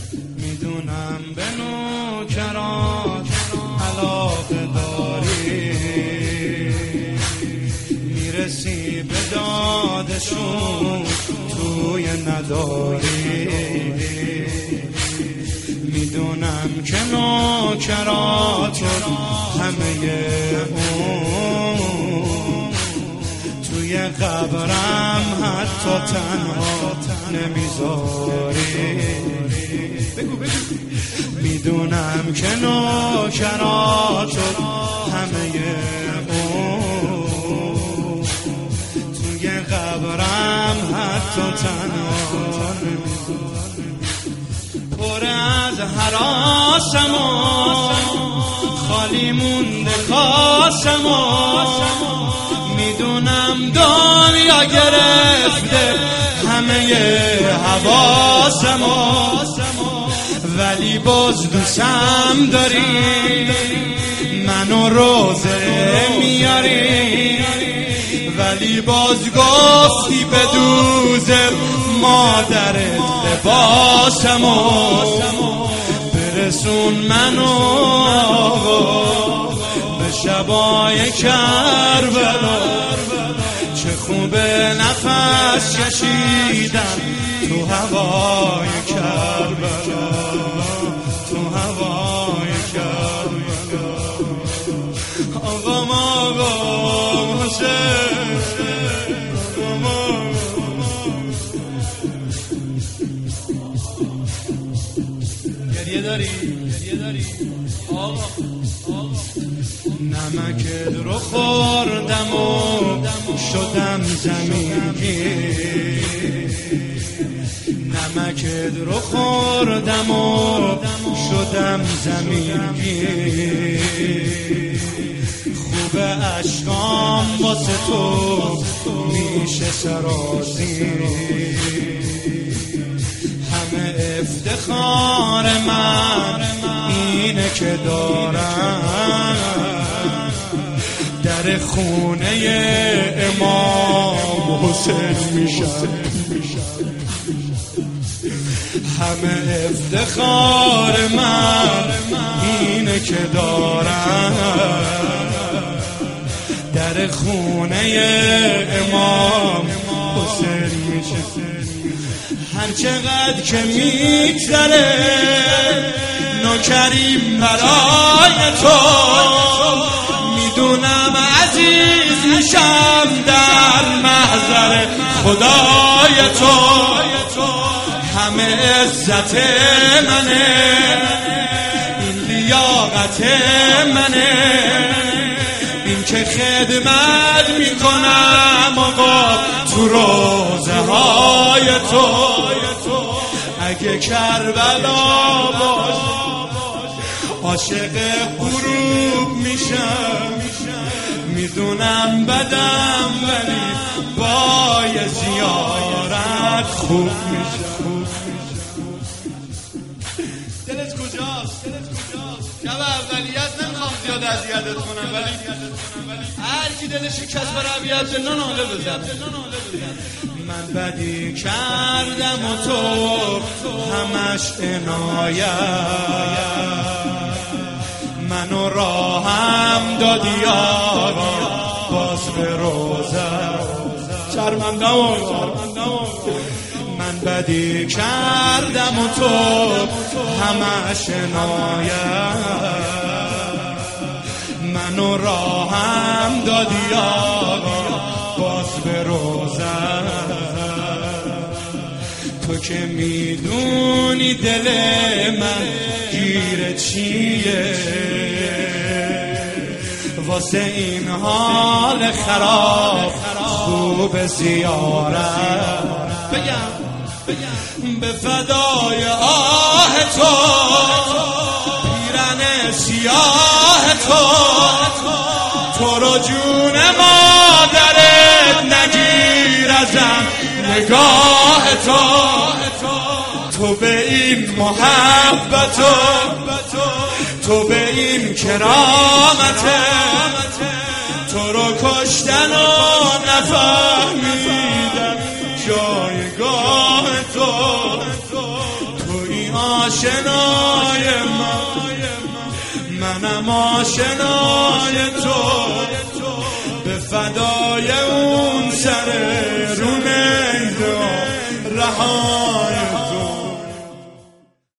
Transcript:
میدونم به نوکرات علاقه داری، میرسی به دادشون توی نداری. میدونم که نوکرات همه اون توی قبرم حتی تنها نمیذاری. میدونم که نوکرات همه اون توی قبرم حتی تنها نمیذاری. پر از حراسم و خالی مونده کاسم و میدونم دنیا گرفته همه حواسم و ولی باز دوستم داری، منو روزه میاری. ولی باز گفتی بدوزم مادر لباسم و برسون منو به شبای کربلا. چه خوبه نفس کشیدن تو هوای کربلا، تو هوای کربلا. آقام آقام حسین، آقام آقام. گریه داری آقا. نمکت رو خوردم و شدم زمینگیر، نمکت رو خوردم و شدم زمینگیر. خوب عشقام واسه تو میشه سرازیر. همه افتخار من اینه که دارم در خونه امام حسین میشم. همه افتخار من اینه که دارم در خونه امام حسین میشم. هر چقدر که میگذره نوکریم برای تو، میدونم عزیز میشم در محضر خدای تو. همه عزت منه، این لیاقت منه، این که خدمت میکنم آقا تو روزه های تو. اگه کربلا باش عاشق غروب میشم. میدونم بدم ولی با یه زیارت خوب میشم. دلت کجاست؟ شب اولیت نمیخوام زیاد اذیتت کنم، ولی هر کی دلش شکست بر عبیت به ناله بزن. من بدی کردم و تو همش عنایت، منو راهم دادی آقا باز به روزه. شرمندم من بدی کردم و تو همش عنایت، منو راهم دادی آقا باز به روزه. تو که میدونی دل من گیر چیه، واسه این حال خراب خوب زیارت. بگم به فدای آه تو پیرن سیاه تو رو جون مادرت نگیر ازم نگاه تو به این محبت تو به این کرامت تو رو کشتن و نفهمیدم جایگاه تو این آشنای منم آشنای تو، به فدای اون سر رو نیدا رها